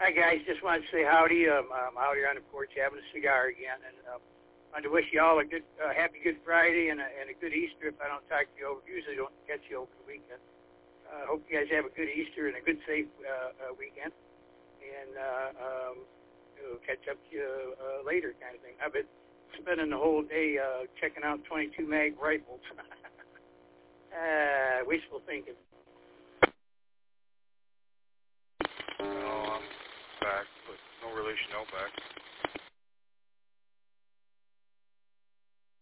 Hi, guys. Just wanted to say howdy. I'm out here on the porch having a cigar again, and wanted to wish you all a good, happy Good Friday and a good Easter. If I don't talk to you over, usually don't catch you over the weekend. Hope you guys have a good Easter and a good, safe weekend, and we'll catch up to you later, kind of thing. I've been spending the whole day checking out 22 mag rifles. Wishful thinking. No, I'm back, but no relation, no back.